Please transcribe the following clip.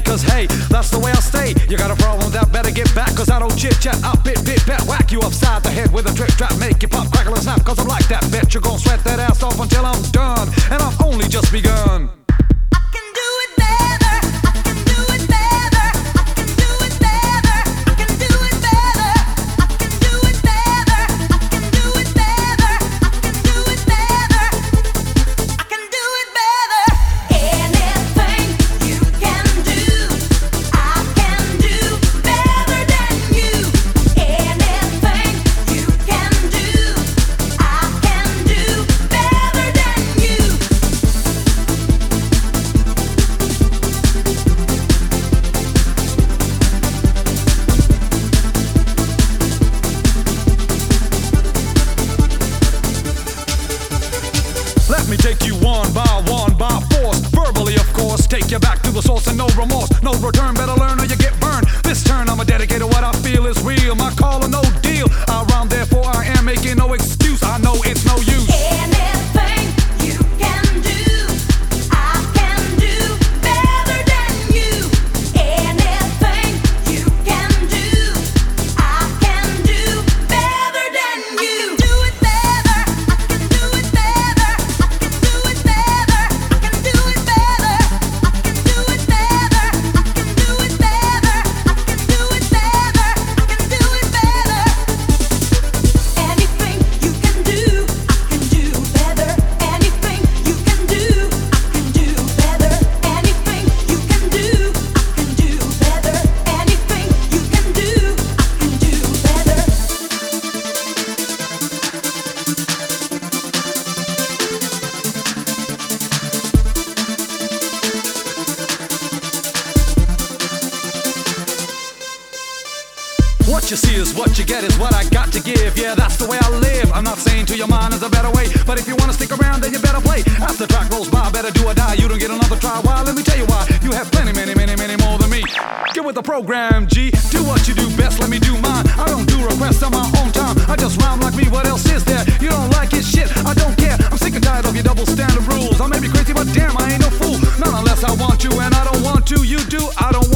cause hey, that's the way I stay. You got a problem with that, better get back, cause I don't chit chat. I'll pit, pat, whack you upside the head with a trip trap, make you pop, crackle and snap, cause I'm like that. Bet you're gonna sweat that ass off until I'm done, and I've only just begun. Let me take you one by force, verbally of course, take you back to the source and no remorse, no return, better learn or you get burned. This turn I'ma dedicate to what I feel is real, my call or no deal. I rhyme, therefore I am making no excuse, I know it's no use. Anything you can do, I can do better than you. Anything you can do, I can do better than you. Do it better, I can do it better. What you see is what you get, is what I got to give. Yeah, that's the way I live. I'm not saying to your mind is a better way, but if you wanna stick around, then you better play. As the track rolls by, better do or die. You don't get another try. Why? Let me tell you why. You have plenty, many more than me. Get with the program, G. Do what you do best, let me do mine. I don't do requests on my own time. I just rhyme like me, what else is there? You don't like it, shit, I don't care. I'm sick and tired of your double standard rules. I may be crazy, but damn, I ain't no fool. Not unless I want you, and I don't want to. You do, I don't want